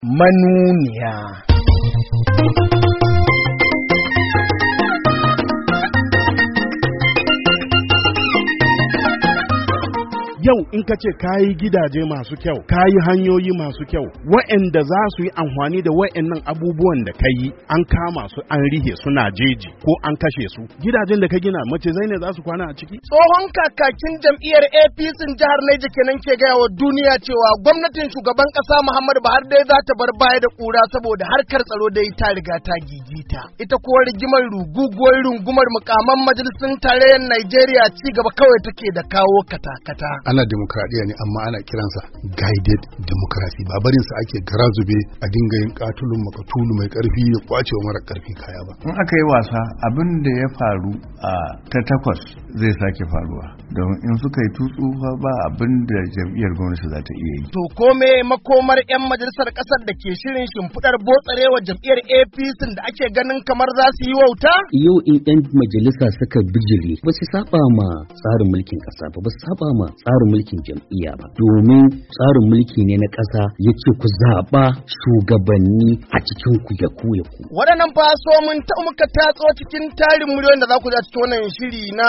manuniya. Yau in ka ce kayi gidaje masu kyau, kayi hanyoyi masu kyau, wa'anda za su yi amfani da wa'annan abubuwan da ka yi, an kama su an rihe suna jeji ko an kashe su. Gidajen da ka gina macizai ne za su kwana a ciki? Tsohon kakakin jam'iyyar APC jihar Niger kenan ke gaya wa duniya cewa gwamnatin shugaban kasa Muhammadu Buhari dai za ta bar baya da kura saboda harkar tsaro dai ta riga ta gigita. Ita kuwa rigimar ruguguwar rungumar mukaman majalisun tarayyar Najeriya ci gaba kawai take da kawo kata-kata. Ana demokradiyya ne amma ana kiransa guided democracy, ba barin sa ake garazube a dinga yin katulun makatulu mai karfi ya kwace wa mara karfi kaya ba. In aka yi wasa abin da ya faru a ta takwas zai sake faruwa, don in suka yi tutsu ba abin da jam'iyyar gwamnati za ta iya yi. To kome makomar 'yan majalisar kasar da ke shirin shimfiɗar botsarewa jam'iyyar APC da ake ganin kamar za su yi wauta? Yau in 'yan majalisa suka bijire ba su saba ma tsarin mulkin kasa ba su saba ma tsarin mulkin jam'iyya ba, domin tsarin mulki ne na ƙasa ya ce ku zaɓa shugabanni a cikin ku ya ku. Waɗannan fa so mun ta muka tatso cikin tarin miliyoyin da za ku ji cikin wannan shiri na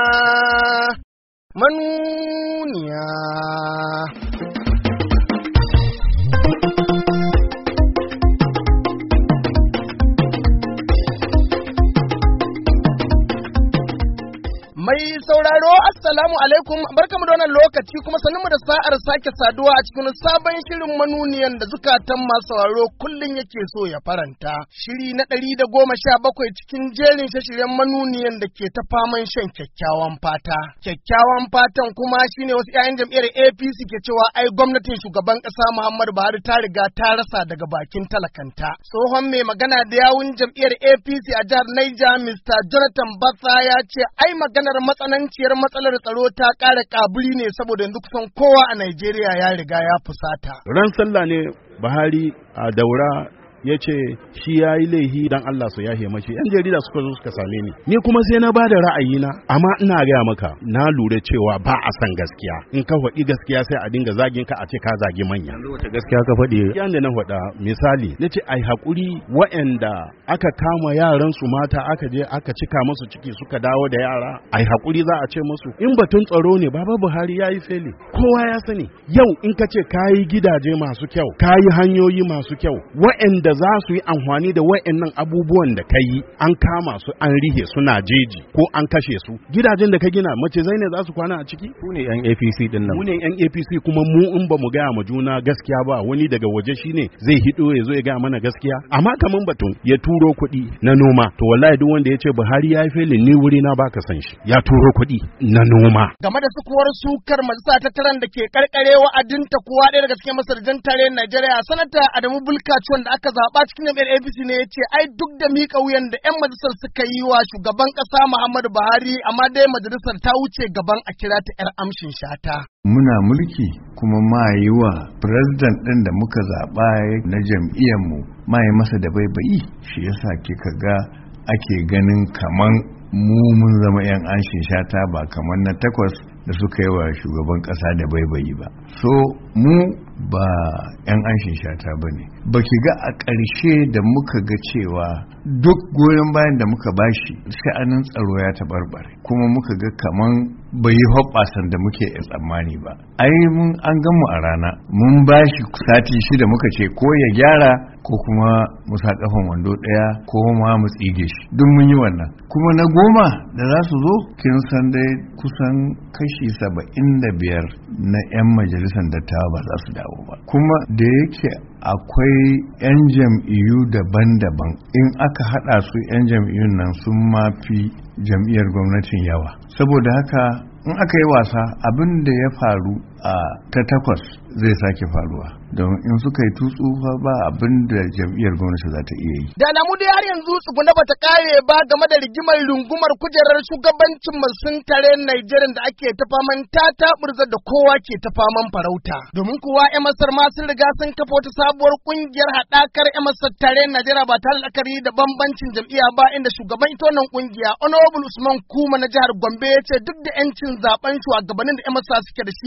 manuniya. Mai sauraro assalamu alaikum, barkamu da wannan lokaci kuma sanin mu da sa'ar sake saduwa a cikin sabon shirin manuniyan da zukatan masu sauraro kullun yake so ya faranta. Shiri na 117 cikin jerin shiryen manuniyan da ke ta faman shan kyakkyawan fata. Kyakkyawan fatan kuma shine wasu 'ya'yan jam'iyyar APC ke cewa ai gwamnatin shugaban ƙasa Muhammadu Buhari ta riga ta rasa daga bakin talakanta. Tsohon mai magana da yawun jam'iyyar APC a jihar Niger, Mr. Jonathan Batsa ya ce ai maganar matsananciyar matsalar tsaro ta ƙara ƙaburi ne saboda yanzu kusan kowa a Najeriya ya riga ya fusata. Ran sallah ne Buhari a Daura ya ce shi ya yi laihi don Allah su yahe mashi. Yan jarida suka zo suka same ni kuma sai na bada ra'ayina, amma ina gaya maka na lura cewa ba a san gaskiya. In ka faɗi gaskiya sai a dinga zagin ka a ce ka zagi manya. Wata gaskiya ka faɗi? Yanda na faɗa misali na ce ai haƙuri waɗanda aka kama yaran su mata aka je aka cika musu ciki suka dawo da yara, ai haƙuri za a ce musu. In batun tsaro ne Baba Buhari ya yi feli, kowa ya sani. Yau in ka ce ka yi gidaje masu kyau, ka yi hanyoyi masu kyau, waɗanda da za su yi amfani da wa'annan abubuwan da ka yi, an kama su an rihe suna jeji ko an kashe su. Gidajen da ka gina macizai ne za su kwana a ciki? Ku ne yan APC din nan. Mu ne yan APC kuma mu in ba mu gaya ma juna gaskiya ba, wani daga waje shine zai hido ya zo ya gaya mana gaskiya. Amma kaman batun ya turo kuɗi na noma, to wallahi duk wanda ya ce Buhari ya yi felin ni wuri na baka san shi. Ya turo kuɗi na noma. Game da sukuwar sukar majalisa ta taran da ke karkare wa'adinta kuwa ɗaya daga cikin masarjan tarayyar Najeriya, sanata Adamu Bulkaci wanda aka zaɓa cikin jam'iyyar APC ne ya ce ai duk da miƙa wuyan da 'yan majalisar suka yi wa shugaban ƙasa Muhammadu Buhari, amma dai majalisar ta wuce gaban a kira ta 'yar amshin shata. Muna mulki kuma ma yi wa president ɗin da muka zaɓa na jam'iyyarmu ma yi masa da baibayi, shi yasa kika ga ake ganin kaman mu mun zama 'yan amshin shata ba kaman na takwas da suka yi wa shugaban ƙasa da baibayi ba. So mu ba 'yan anshin shata ba ne. Ba ki ga a ƙarshe da muka ga cewa duk goyon bayan da muka bashi sha'anin tsaro ya taɓarɓare, kuma muka ga kaman bai yi hoɓɓasan da muke tsammani ba. Ai mun an gan mu a rana, mun bashi sati 6 muka ce ko ya gyara ko kuma mu sa kafan wando ɗaya ko ma mu tsige shi. Duk mun yi wannan. Kuma na 10 da za su zo, kin san dai kusan kashi 75 na 'yan majalisar dattawa ba za su dawo ba. Kuma da yake akwai 'yan jam'iyyu daban-daban, in aka haɗa su 'yan jam'iyyun nan sun mafi jam'iyyar gwamnatin yawa. Saboda haka in aka yi wasa abin da ya faru a ta takwas zai sake faruwa, don in suka yi tutsu ba abin da jam'iyyar gwamnati za ta iya yi. Da alamu dai har yanzu tsuguna bata kare ba game da rigimar rungumar kujerar shugabancin masun tare Najeriya da ake ta faman tataburza da kowa ke ta faman farauta. Domin kuwa 'yan Masar ma sun riga sun kafa wata sabuwar kungiyar haɗakar 'yan Masar tare Najeriya ba tare da la'akari da bambancin jam'iyya ba, inda shugaban ita wannan kungiya Honorable Usman Kuma na jihar Gombe ya ce duk da 'yancin zaben shugabannin da 'yan Masar suke da shi fa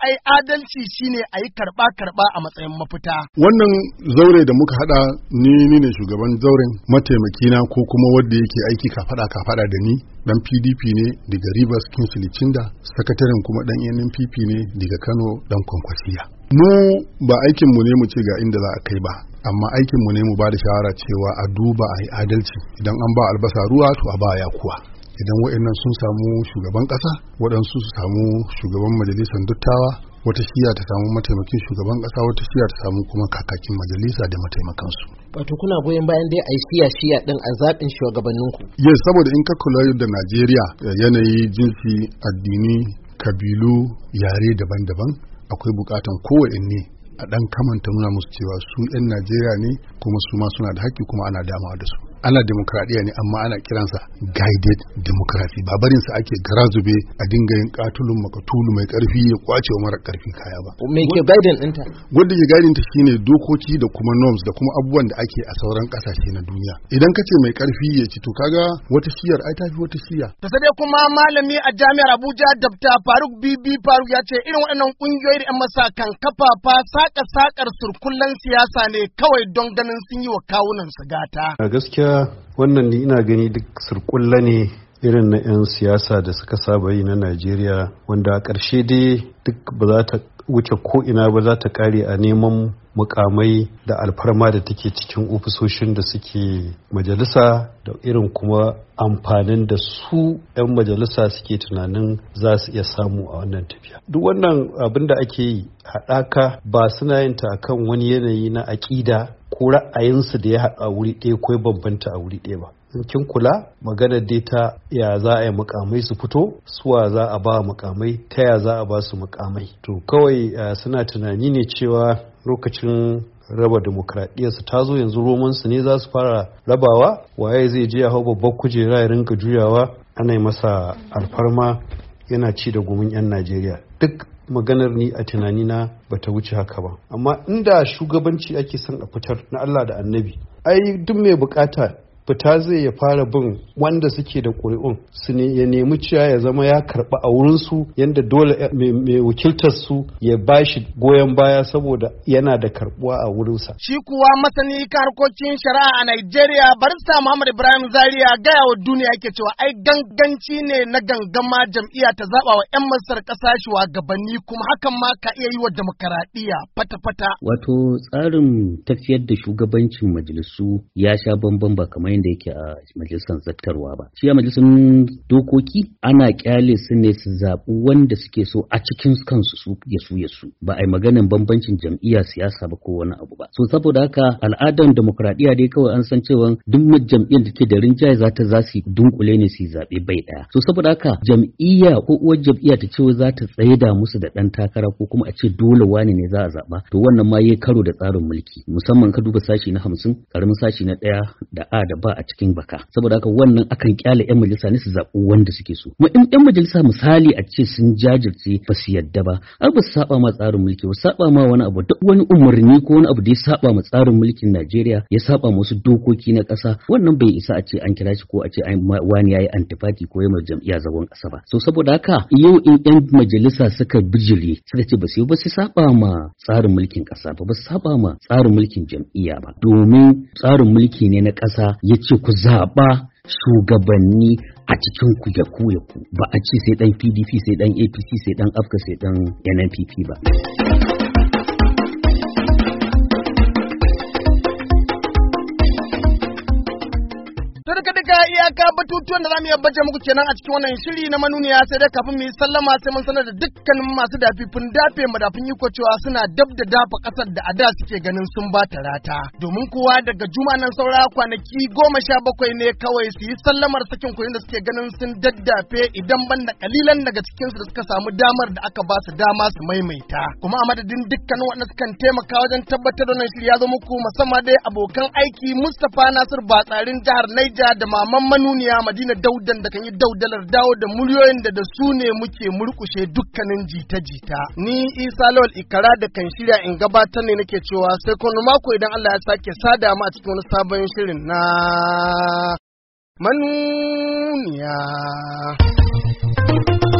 ai adalci shine a yi karɓa a matsayin mafita. Wannan zaure da muka haɗa ni ne shugaban zauren, mataimakina ko kuma wanda yake aiki kafaɗa da ni dan PDP ne daga Rivers Kingsley Chinda, sakataren kuma dan NNPP ne daga Kano dan Kwankwasiya. Mu ba aikinmu ne mu ce ga inda za a kai ba, amma aikinmu ne mu ba da shawara cewa a duba a yi adalci. Idan an ba albasa ruwa to a ba ya kuwa. Idan waɗannan sun samu shugaban ƙasa, waɗansu su samu shugaban majalisar dattawa, wata shiya ta samu mataimakin shugaban ƙasa, wata shiya ta samu kuma kakakin majalisa da mataimakansu. Wato kuna goyon bayan dai a yi shiya din a zaɓin shugabanninku? Yes, saboda in ka kula da Najeriya yanayi, jinsi, addini, kabilu, yare daban-daban, akwai bukatan kowanne a ɗan kamanta nuna musu cewa su 'yan Najeriya ne kuma su ma suna da haƙƙi kuma ana damawa da su. Ana demokradiyya ne amma ana kiransa guided democracy, ba barinsa ake garazube a dinga yin katulun makatulu mai karfi ya kwace wa mara karfi kaya ba. Me ke guiding ɗinta? Wanda ke guiding ta shine dokoki da kuma norms da kuma abubuwan da ake a sauran ƙasashe na duniya. Idan ka ce mai karfi ya ci to kaga wata shiyar ai tafi wata shiya. Ta sai kuma malami a jami'ar Abuja Dr. Faruk Bibi Faruk ya ce irin waɗannan ƙungiyoyi da 'yan masa kan kafafa sakar surkullen siyasa ne kawai don ganin sun yi wa kawunan su gata. A gaskiya wannan ni ina gani duk surkulla ne irin na 'yan siyasa da suka saba yi na Najeriya, wanda a ƙarshe dai duk ba za ta wuce ko ina ba, za ta kare a neman mukamai da alfarma da take cikin ofisoshin da suke majalisa da irin kuma amfanin da su 'yan majalisa suke tunanin za su iya samu a wannan tafiya. Duk wannan abin da ake yi haɗaka ba suna yin ta akan wani yanayi na aƙida ko ra'ayinsu da ya haɗa wuri ɗaya ko ya bambanta a wuri ɗaya ba. In kin kula maganar dai ta ya za a yi mukamai su fito, suwa za a ba mukamai, ta ya za a ba su mukamai. To kawai suna tunani ne cewa lokacin raba demokradiyyarsu ta zo, yanzu romansu ne za su fara rabawa, waye zai je ya hau babbar kujera ya rinka juyawa ana yi masa alfarma yana ci da gumin 'yan Najeriya. Duk maganar ni a tunanina ba ta wuce haka ba. Amma inda shugabanci ake son a fitar na Allah da Annabi, ai duk mai bukata fita zai ya fara bin wanda suke da ƙuri'un su ne ya nemi cewa ya zama ya karɓa a wurinsu, yadda dole mai wakiltar su ya bashi goyon baya saboda yana da karɓuwa a wurinsa. Shi kuwa masani kan harkokin shari'a a Najeriya barista Muhammad Ibrahim Zaria gaya wa duniya yake cewa ai ganganci ne na gangama jam'iyya ta zaɓa wa 'yan masar ƙasa shugabanni, kuma hakan ma ka iya yi wa demokaradiyya fata-fata. Wato tsarin tafiyar da shugabancin majalisu ya sha bamban ba kamar yadda yake a majalisar zattarwa ba. Shi a majalisar dokoki ana kyale su ne su zaɓi wanda suke so a cikin kansu su ya su ba a yi maganin bambancin jam'iyya siyasa ba ko wani abu ba. So saboda haka al'adar demokradiyya dai kawai an san cewa duk jam'iyyar da ke da rinjaye za su dunkule ne su zaɓe bai ɗaya. So saboda haka jam'iyya ko uwar jam'iyya ta ce za ta tsaida musu da ɗan takara ko kuma a ce dole wani ne za a zaɓa, to wannan ma yayi karo da tsarin mulki, musamman ka duba sashi na 50 karamin sashi na 1 da a da ba a cikin baka. Saboda haka wannan akan kyale 'yan majalisa ne su zaɓi wanda suke so. Kuma in 'yan majalisa misali a ce sun jajirce ba su yadda ba, ai ba su saba ma tsarin mulki, ba saba ma wani abu, duk wani umarni ko wani abu da ya saba ma tsarin mulkin Najeriya, ya saba ma wasu dokoki na ƙasa, wannan bai isa a ce an kira shi ko a ce wani yayi antifati ko yayi jam'iyya zagon ƙasa ba. So saboda haka yau in 'yan majalisa suka bijire suka ce ba su saba ma tsarin mulkin ƙasa ba, ba su saba ma tsarin mulkin jam'iyya ba, domin tsarin mulki ne na ƙasa ya ce ku zaɓa shugabanni a cikin ku ya ku ba a ce sai dan PDP sai dan APC sai dan AFCA sai dan NNPP ba. iyaka batutuwan da zamu iya baje muku kenan a cikin wannan shiri na manuniya, sai dai kafin mu yi sallama sai mun sanar da dukkanin masu dafifin madafin iko cewa suna dab da dafa kasar da ada suke ganin sun ba ta rata, domin kuwa daga juma'a nan saura kwanaki 17 ne kawai su yi sallamar sakin kuɗin da suke ganin sun daddafe, idan ban da kalilan daga cikin su da suka samu damar da aka ba su dama su maimaita. Kuma a madadin dukkanin waɗanda sukan taimaka wajen tabbatar da wannan shiri ya zo muku, musamman dai abokan aiki Mustapha Nasir Batsarin jihar Niger da Maman Manuniya Madina Daudan da kan yi daudalar dawo da muryoyin da su ne muke murkushe dukkanin jita-jita. Ni Isa Lawal Ikara da kan shirya in gabatar ne nake cewa sai kuma mako idan Allah ya sake sada mu a cikin wani sabon shirin na Manuniya.